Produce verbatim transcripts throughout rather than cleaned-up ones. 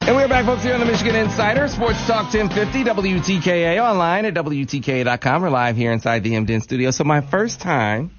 And we're back, folks, here on the Michigan Insider, Sports Talk ten fifty, W T K A, online at W T K A dot com. We're live here inside the Hemmed In studio. So my first time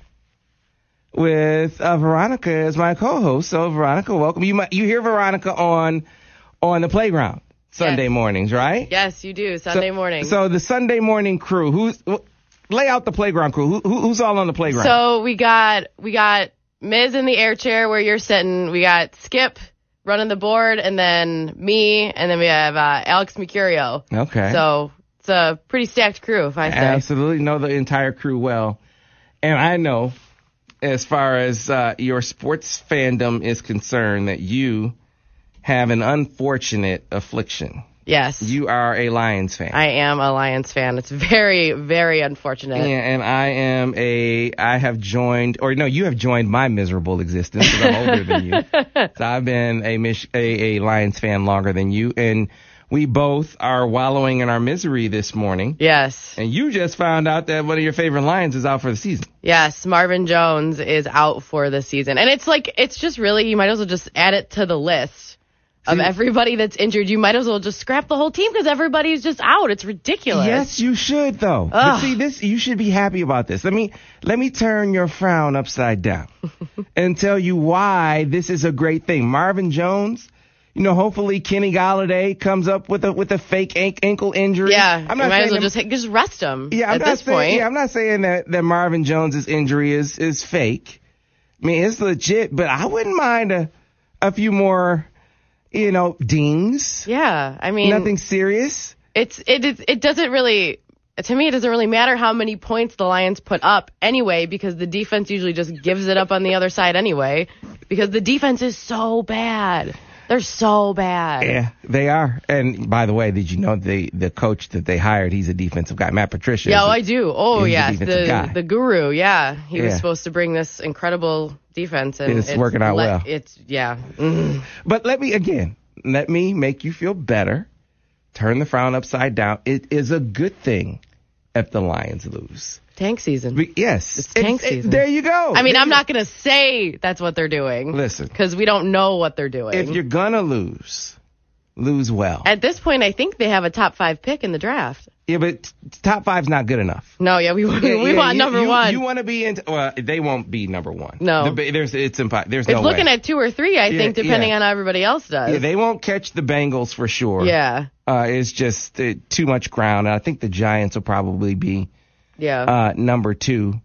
with uh, Veronica as my co-host. So, Veronica, welcome. You might, you hear Veronica on on the playground Sunday yes. mornings, right? Yes, you do, Sunday so, morning. So the Sunday morning crew, who's lay out the playground crew. Who, who, who's all on the playground? So we got we got Miz in the air chair where you're sitting. We got Skip running the board, and then me, and then we have uh, Alex Mercurio. Okay. So it's a pretty stacked crew, if I say. Absolutely know the entire crew well. And I know, as far as uh, your sports fandom is concerned, that you have an unfortunate affliction. Yes. You are a Lions fan. I am a Lions fan. It's very, very unfortunate. Yeah, and I am a, I have joined, or no, you have joined my miserable existence because I'm older than you. So I've been a, Mich- a, a Lions fan longer than you, and we both are wallowing in our misery this morning. Yes. And you just found out that one of your favorite Lions is out for the season. Yes, Marvin Jones is out for the season. And it's like, it's just really, you might as well just add it to the list of everybody that's injured. You might as well just scrap the whole team because everybody's just out. It's ridiculous. Yes, you should, though. Ugh. But see, this, you should be happy about this. Let me, let me turn your frown upside down and tell you why this is a great thing. Marvin Jones, you know, hopefully Kenny Golladay comes up with a with a fake ankle injury. Yeah, I'm not you might as well that, just just rest him. Yeah, I'm at not this saying, point. Yeah, I'm not saying that, that Marvin Jones's injury is is fake. I mean, it's legit, but I wouldn't mind a a few more, you know, dings. Yeah, I mean, nothing serious. It's it it, it doesn't really. To me, it doesn't really matter how many points the Lions put up anyway, because the defense usually just gives it up on the other side anyway, because the defense is so bad. They're so bad. Yeah, they are. And by the way, did you know the the coach that they hired, he's a defensive guy, Matt Patricia. Yeah, oh, a, I do. Oh, yes, the guy. the guru. Yeah, he yeah. was supposed to bring this incredible defense, and it's, it's working out le- well. It's yeah. Mm. But let me again, let me make you feel better. Turn the frown upside down. It is a good thing if the Lions lose. Tank season. We, yes. It's tank it, season. It, there you go. I mean, there I'm not going to say that's what they're doing. Listen. Because we don't know what they're doing. If you're going to lose, lose well. At this point, I think they have a top five pick in the draft. Yeah, but t- top five's not good enough. No, yeah, we, we, yeah, we yeah, want you, number you, one. You want to be in, well, they won't be number one. No. The, there's, it's impossible. There's it's no looking way. at two or three, I yeah, think, depending yeah. on how everybody else does. Yeah, they won't catch the Bengals for sure. Yeah. Uh, it's just uh, too much ground. And I think the Giants will probably be yeah. uh, number two.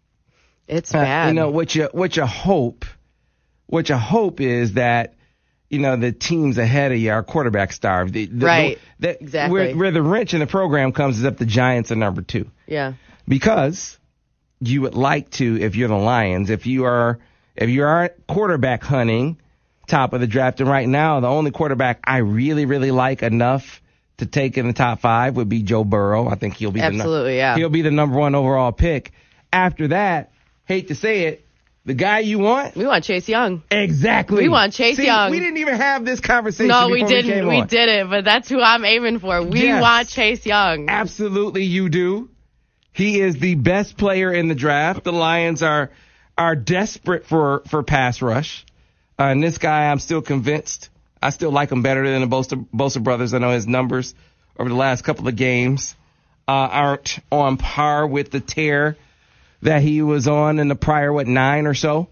It's bad. Uh, you know, what you, what you hope, what you hope is that, you know, the teams ahead of you are quarterback starved. The, the, right. The, the, exactly. Where, where the wrench in the program comes is if the Giants are number two. Yeah. Because you would like to, if you're the Lions, if you are, if you aren't quarterback hunting top of the draft, and right now the only quarterback I really, really like enough to take in the top five would be Joe Burrow. I think he'll be Absolutely, the, yeah. he'll be the number one overall pick. After that, hate to say it, the guy you want? We want Chase Young. Exactly. We want Chase See, Young. We didn't even have this conversation No, before we didn't. We, came we on. didn't, but that's who I'm aiming for. We yes. want Chase Young. Absolutely, you do. He is the best player in the draft. The Lions are are desperate for, for pass rush. Uh, and this guy, I'm still convinced. I still like him better than the Bosa, Bosa brothers. I know his numbers over the last couple of games uh, aren't on par with the tear that he was on in the prior, what, nine or so.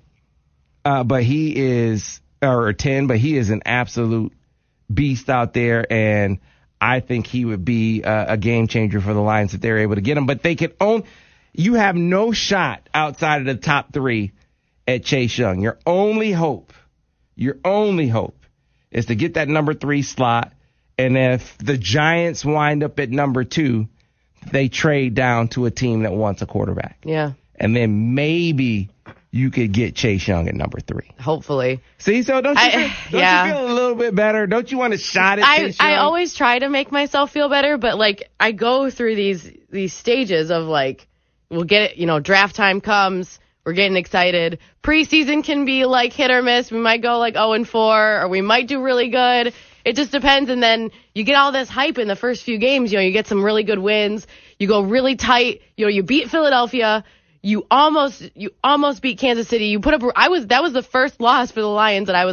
Uh, but he is, or ten, but he is an absolute beast out there. And I think he would be a, a game changer for the Lions if they're able to get him. But they can own, you have no shot outside of the top three at Chase Young. Your only hope, your only hope is to get that number three slot. And if the Giants wind up at number two, they trade down to a team that wants a quarterback. Yeah. And then maybe you could get Chase Young at number three. Hopefully. See, so don't you, I, feel, don't yeah. you feel a little bit better? Don't you want a shot at I, Chase Young? I always try to make myself feel better, but like I go through these these stages of like, we'll get it, you know, draft time comes, we're getting excited. Preseason can be like hit or miss. We might go like oh and four, or we might do really good. It just depends. And then you get all this hype in the first few games. You know, you get some really good wins. You go really tight. You know, you beat Philadelphia. You almost, you almost beat Kansas City. You put up, I was, that was the first loss for the Lions that I was like,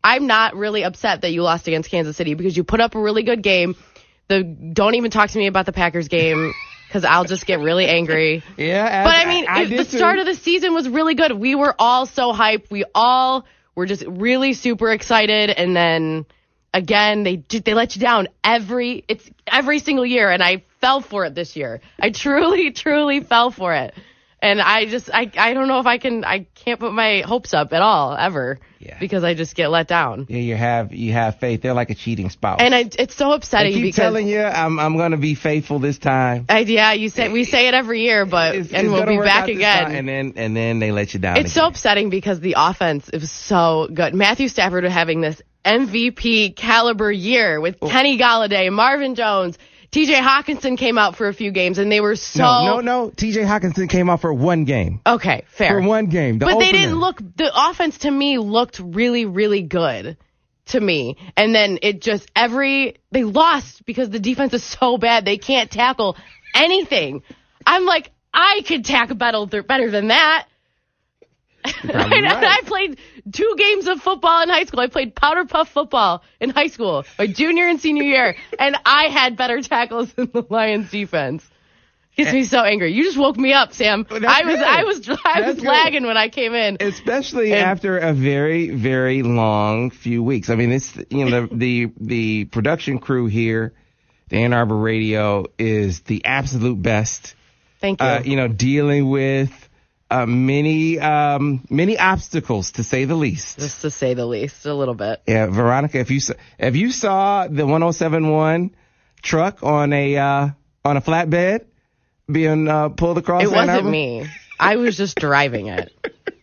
I'm not really upset that you lost against Kansas City because you put up a really good game. The don't even talk to me about the Packers game because I'll just get really angry. Yeah, but I mean, I, I it, the too. start of the season was really good. We were all so hyped. We all were just really super excited, and then again, they they let you down every it's every single year, and I fell for it this year. I truly, truly fell for it. And I just, I, I don't know if I can, I can't put my hopes up at all, ever. Yeah. Because I just get let down. Yeah, you have, you have faith. They're like a cheating spouse. And I, it's so upsetting I keep because. telling you, I'm, I'm going to be faithful this time. I, yeah, you say, we say it every year, but, It's- and it's we'll gonna be work back out this again. time, And then, and then they let you down. It's so again. upsetting because the offense is so good. Matthew Stafford was having this M V P caliber year with Oh. Kenny Galladay, Marvin Jones, T J Hawkinson came out for a few games, and they were so. No, no, no. T J Hawkinson came out for one game. Okay, fair. For one game. The But they opener. didn't look, the offense to me looked really, really good to me. And then it just, every, they lost because the defense is so bad. They can't tackle anything. I'm like, I could tackle better, better than that. probably And right. I played two games of football in high school. I played powder puff football in high school, my junior and senior year, and I had better tackles than the Lions defense. Gets me so angry. You just woke me up, Sam. Well, I that's was, good. I was, I That's was good. lagging when I came in. Especially And- after a very, very long few weeks. I mean, it's, you know, the, the, the production crew here, the Ann Arbor Radio, is the absolute best. Thank you. Uh, you know, dealing with uh, many, um, many obstacles, to say the least. Just to say the least, a little bit. Yeah, Veronica, if you saw, if you saw the one oh seven one truck on a uh, on a flatbed being uh, pulled across, It Ann wasn't Arbor, me. I was just driving it.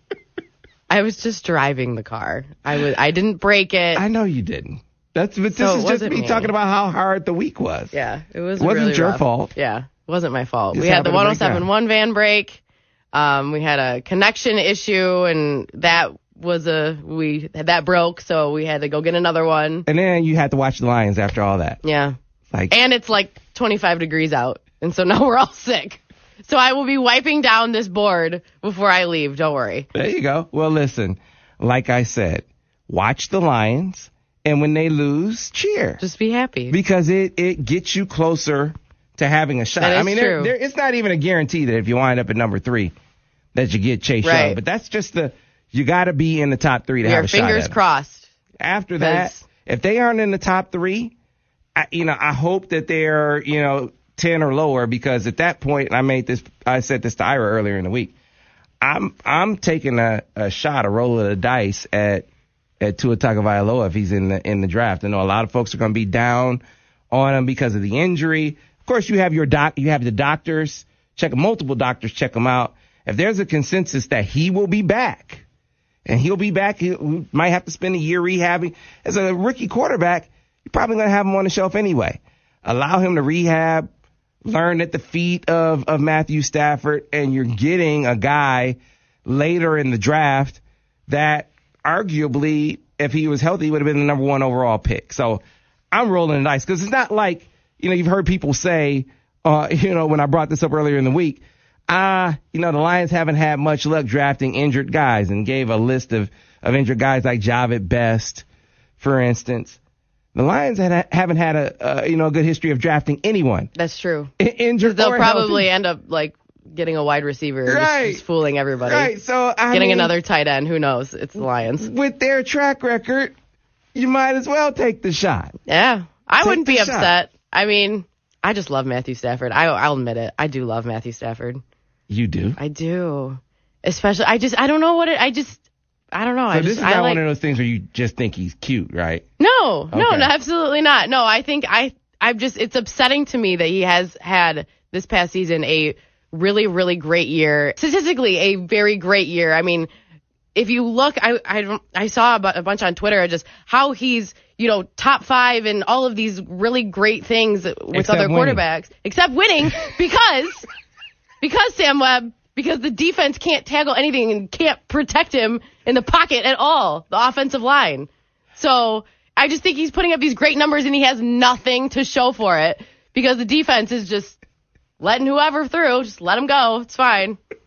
I was just driving the car. I was. I didn't break it. I know you didn't. That's but So this it is just wasn't me, me. talking about how hard the week was. Yeah, it was. It wasn't really your rough. fault. Yeah, it wasn't my fault. Just we had the happened to break down. one oh seven one van break. Um, we had a connection issue, and that was a we that broke, so we had to go get another one. And then you had to watch the Lions after all that. Yeah, Like, and it's like twenty-five degrees out, and so now we're all sick. So I will be wiping down this board before I leave. Don't worry. there you go. Well, listen, like I said, watch the Lions, and when they lose, cheer. Just be happy. Because it, it gets you closer to having a shot. That is I mean, there, true. there, it's not even a guarantee that if you wind up at number three, that you get Chase Right. Young. But that's just the, you got to be in the top three to Your have a shot fingers at it. crossed. After that, Because- if they aren't in the top three, I, you know, I hope that they're, you know, ten or lower, because at that point, and I made this, I said this to Ira earlier in the week, I'm, I'm taking a, a shot, a roll of the dice at, at Tua Tagovailoa if he's in the, in the draft. I know a lot of folks are going to be down on him because of the injury. Of course, you have your doc, you have the doctors, check, multiple doctors check him out. If there's a consensus that he will be back, and he'll be back, he might have to spend a year rehabbing. As a rookie quarterback, you're probably going to have him on the shelf anyway. Allow him to rehab, learn at the feet of, of Matthew Stafford, and you're getting a guy later in the draft that arguably, if he was healthy, would have been the number one overall pick. So I'm rolling the dice, because it's not like, you know, you've heard people say, uh, you know, when I brought this up earlier in the week, ah, uh, you know, the Lions haven't had much luck drafting injured guys, and gave a list of, of injured guys like Javid Best, for instance. The Lions had, haven't had a, uh, you know, a good history of drafting anyone That's true. I- injured They'll or probably healthy. end up like getting a wide receiver, just- Right. just, fooling everybody. Right, so I Getting mean, another tight end, who knows? It's the Lions. with their track record, you might as well take the shot. Yeah, I Take wouldn't the be shot. upset. I mean, I just love Matthew Stafford. I, I'll admit it. I do love Matthew Stafford. You do. I do. Especially, I just, I don't know what it, I just, I don't know. So I this just, is I not like, one of those things where you just think he's cute, right? no, no, Okay. no, absolutely not. No, I think I, I'm just, it's upsetting to me that he has had this past season a really, really great year. Statistically, a very great year. I mean, if you look, I, I, don't- I saw a, bu- a bunch on Twitter just how he's, you know, top five and all of these really great things with Except other winning. quarterbacks, except winning because, because Sam Webb, because the defense can't tackle anything and can't protect him in the pocket at all, the offensive line. So I just think he's putting up these great numbers and he has nothing to show for it because the defense is just letting whoever through, just let him go. It's fine.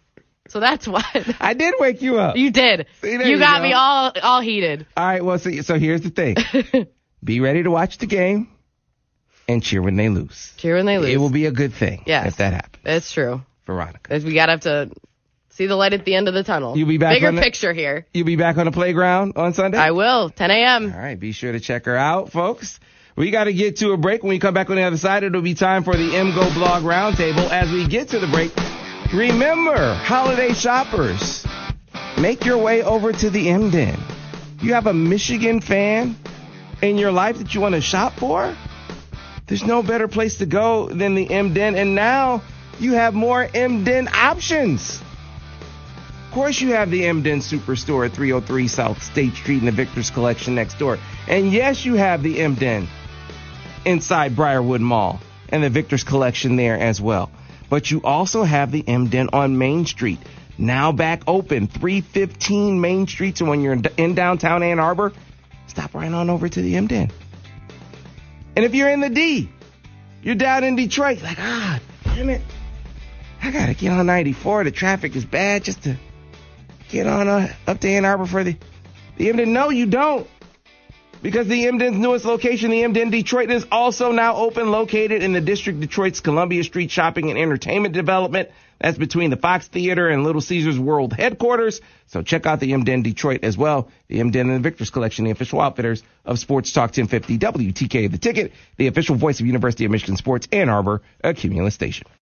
So that's what. I did wake you up. You did. See, you, you got go. me all all heated. All right, well, so, so here's the thing. Be ready to watch the game and cheer when they lose. Cheer when they lose. It will be a good thing Yes. if that happens. It's true. Veronica. We got to have to see the light at the end of the tunnel. You'll be back Bigger on the- picture here. You'll be back on the playground on Sunday? I will. ten a.m. All right, be sure to check her out, folks. We got to get to a break. When we come back on the other side, it'll be time for the M Go Blog Roundtable. As we get to the break, remember, holiday shoppers, make your way over to the M-Den. You have a Michigan fan in your life that you want to shop for? There's no better place to go than the M-Den, and now you have more M-Den options. Of course, you have the M-Den Superstore at three oh three South State Street in the Victor's Collection next door. And yes, you have the M-Den inside Briarwood Mall and the Victor's Collection there as well. But you also have the M-Den on Main Street, now back open, three fifteen Main Street. So when you're in downtown Ann Arbor, stop right on over to the M-Den. And if you're in the D, you're down in Detroit, like, ah, damn it, I got to get on ninety-four. The traffic is bad just to get on uh, up to Ann Arbor for the, the M-Den. No, you don't. Because the M-Den's newest location, the M-Den Detroit, is also now open, located in the District Detroit's Columbia Street Shopping and Entertainment Development. That's between the Fox Theater and Little Caesars World headquarters. So check out the M-Den Detroit as well. The M-Den and the Victor's Collection, the official outfitters of Sports Talk ten fifty W T K, The Ticket, the official voice of University of Michigan Sports Ann Arbor, a Cumulus station.